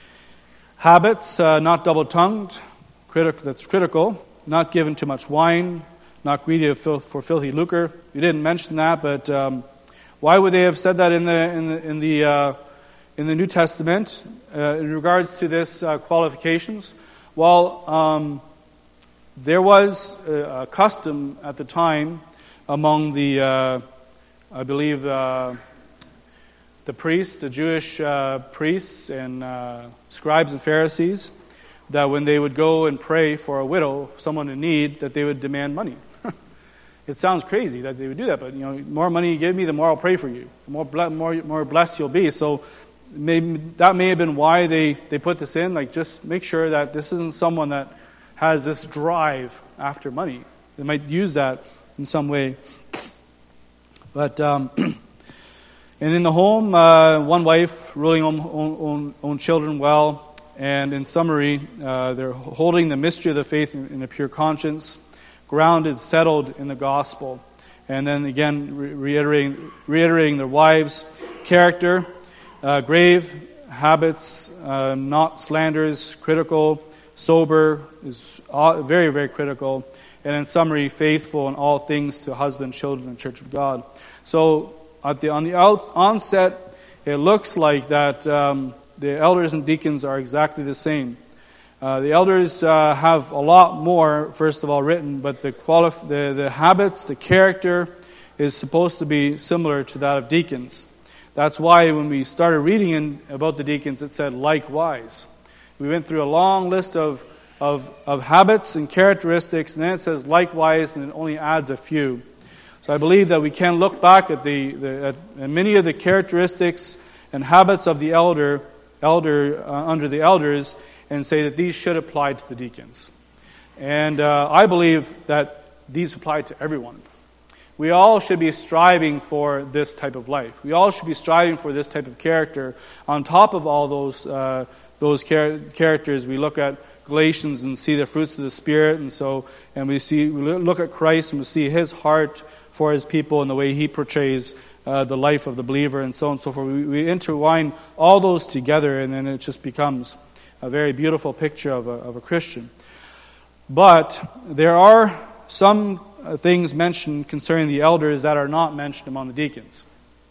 Habits, uh, not double-tongued, critic, that's critical, not given too much wine, not greedy for filthy lucre. You didn't mention that, but um, why would they have said that in the in the in the uh, in the New Testament uh, in regards to this uh, qualifications? Well, um, there was a, a custom at the time among the, uh, I believe, uh, the priests, the Jewish uh, priests and uh, scribes and Pharisees, that when they would go and pray for a widow, someone in need, that they would demand money. It sounds crazy that they would do that, but you know, the more money you give me, the more I'll pray for you. The more ble- more more blessed you'll be. So maybe that may have been why they, they put this in. Like, just make sure that this isn't someone that has this drive after money. They might use that in some way. But um, and in the home, uh, one wife ruling own, own, own children well, and in summary, uh, they're holding the mystery of the faith in, in a pure conscience, grounded, settled in the gospel. And then again, re- reiterating, reiterating their wives' character, uh, grave habits, uh, not slanderers, critical, sober, is very, very critical. And in summary, faithful in all things to husband, children, and church of God. So at the on the out, onset, it looks like that um, the elders and deacons are exactly the same. Uh, the elders uh, have a lot more, first of all, written, but the, qualif- the the habits, the character, is supposed to be similar to that of deacons. That's why when we started reading in, about the deacons, it said likewise. We went through a long list of Of, of habits and characteristics, and then it says likewise, and it only adds a few. So I believe that we can look back at the, the at, at many of the characteristics and habits of the elder, elder uh, under the elders, and say that these should apply to the deacons. And uh, I believe that these apply to everyone. We all should be striving for this type of life. We all should be striving for this type of character. On top of all those uh, those char- characters, we look at Galatians and see the fruits of the Spirit, and so and we see we look at Christ and we see His heart for His people and the way He portrays uh, the life of the believer, and so on and so forth. We, we intertwine all those together, and then it just becomes a very beautiful picture of a, of a Christian. But there are some things mentioned concerning the elders that are not mentioned among the deacons.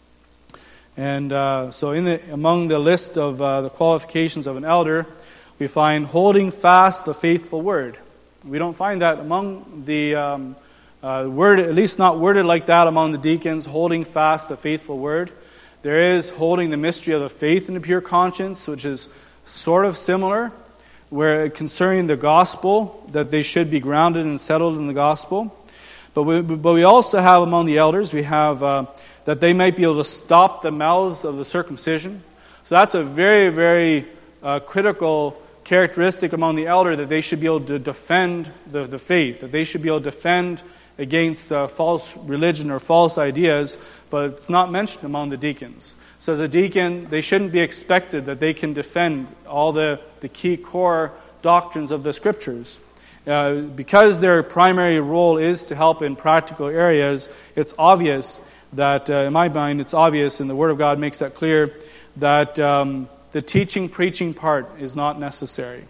And uh, so, in the, among the list of uh, the qualifications of an elder, we find holding fast the faithful word. We don't find that among the um, uh, word, at least not worded like that among the deacons, holding fast the faithful word. There is holding the mystery of the faith in a pure conscience, which is sort of similar, where concerning the gospel, that they should be grounded and settled in the gospel. But we, but we also have among the elders, we have uh, that they might be able to stop the mouths of the circumcision. So that's a very, very uh, critical characteristic among the elder, that they should be able to defend the, the faith, that they should be able to defend against uh, false religion or false ideas, but it's not mentioned among the deacons. So as a deacon, they shouldn't be expected that they can defend all the, the key core doctrines of the Scriptures. Uh, because their primary role is to help in practical areas, it's obvious that, uh, in my mind, it's obvious, and the Word of God makes that clear, that um, the teaching, preaching part is not necessary.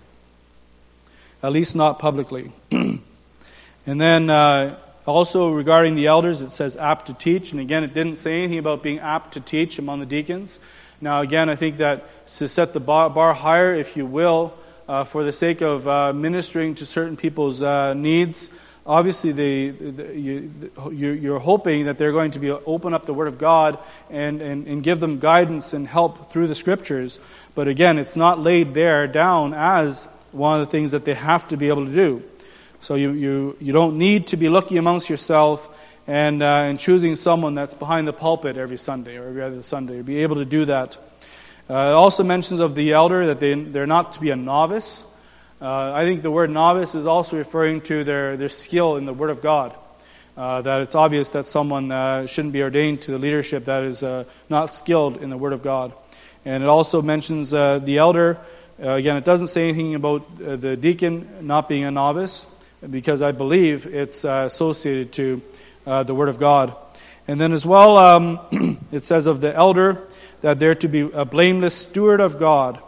At least not publicly. And then uh, also regarding the elders, it says apt to teach. And again, it didn't say anything about being apt to teach among the deacons. Now again, I think that to set the bar, bar higher, if you will, uh, for the sake of uh, ministering to certain people's uh, needs, obviously, they, they, you, you're hoping that they're going to be open up the Word of God and, and, and give them guidance and help through the Scriptures. But again, it's not laid there down as one of the things that they have to be able to do. So you you, you don't need to be looking amongst yourself and, uh, and choosing someone that's behind the pulpit every Sunday or every other Sunday. You'll be able to do that. Uh, it also mentions of the elder that they, they're not to be a novice. Uh, I think the word novice is also referring to their, their skill in the Word of God. Uh, that it's obvious that someone uh, shouldn't be ordained to the leadership that is uh, not skilled in the Word of God. And it also mentions uh, the elder Uh, again, it doesn't say anything about uh, the deacon not being a novice, because I believe it's uh, associated to uh, the Word of God. And then as well, um, it says of the elder that they're to be a blameless steward of God.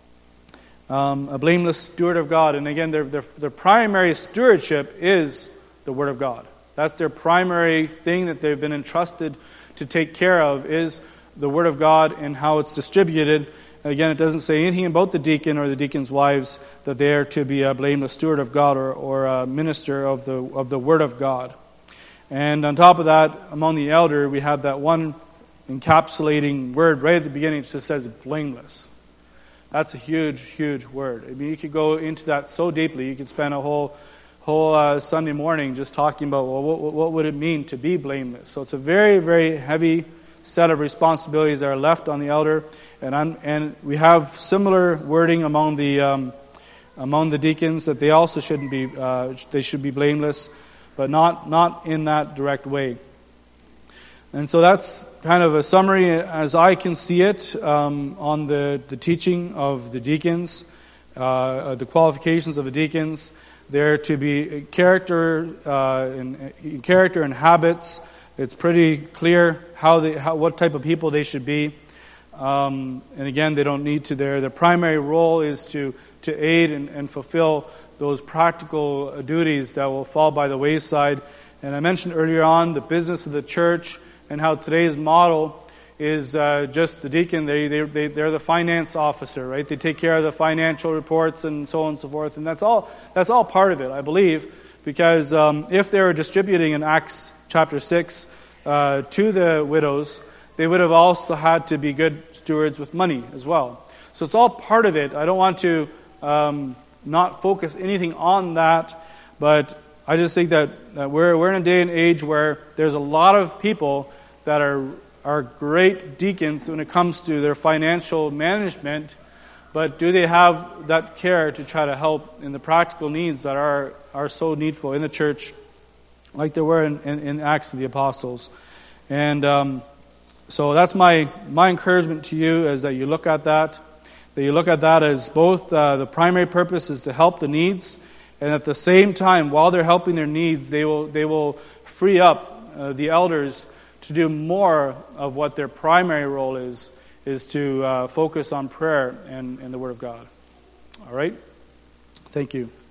Um, a blameless steward of God. And again, their, their, their primary stewardship is the Word of God. That's their primary thing that they've been entrusted to take care of, is the Word of God and how it's distributed. Again, it doesn't say anything about the deacon or the deacon's wives, that they are to be a blameless steward of God or, or a minister of the of the Word of God. And on top of that, among the elder, we have that one encapsulating word right at the beginning. It just says blameless. That's a huge, huge word. I mean, you could go into that so deeply. You could spend a whole whole uh, Sunday morning just talking about, well, what, what would it mean to be blameless? So it's a very, very heavy set of responsibilities that are left on the elder, and I'm, and we have similar wording among the um, among the deacons, that they also shouldn't be uh, they should be blameless, but not not in that direct way. And so that's kind of a summary, as I can see it, um, on the the teaching of the deacons, uh, the qualifications of the deacons. They're to be character uh, in, in character and habits. It's pretty clear how they, how, what type of people they should be. Um, and again, they don't need to. Their their primary role is to to aid and, and fulfill those practical duties that will fall by the wayside. And I mentioned earlier on the business of the church, and how today's model is uh, just the deacon. They they they they're the finance officer, right? They take care of the financial reports and so on and so forth. And that's all. That's all part of it, I believe, because um, if they were distributing in Acts chapter six uh, to the widows, they would have also had to be good stewards with money as well. So it's all part of it. I don't want to um, not focus anything on that, but I just think that, that we're we're in a day and age where there's a lot of people that are are great deacons when it comes to their financial management, but do they have that care to try to help in the practical needs that are are so needful in the church, like there were in, in, in Acts of the Apostles? And um, so that's my my encouragement to you, is that you look at that, that you look at that as both uh, the primary purpose is to help the needs, and at the same time, while they're helping their needs, they will they will free up uh, the elders to do more of what their primary role is, is to uh, focus on prayer and, and the Word of God. All right? Thank you.